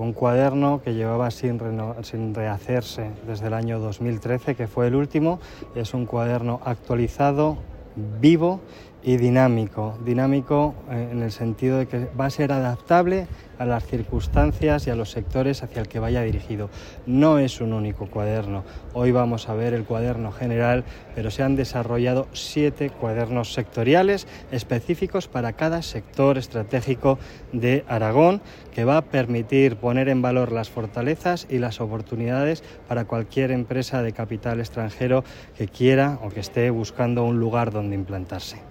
un cuaderno que llevaba sin rehacerse desde el año 2013, que fue el último. Es un cuaderno actualizado, vivo y dinámico en el sentido de que va a ser adaptable a las circunstancias y a los sectores hacia el que vaya dirigido. No es un único cuaderno. Hoy vamos a ver el cuaderno general, pero se han desarrollado 7 cuadernos sectoriales específicos para cada sector estratégico de Aragón, que va a permitir poner en valor las fortalezas y las oportunidades para cualquier empresa de capital extranjero que quiera o que esté buscando un lugar donde implantarse.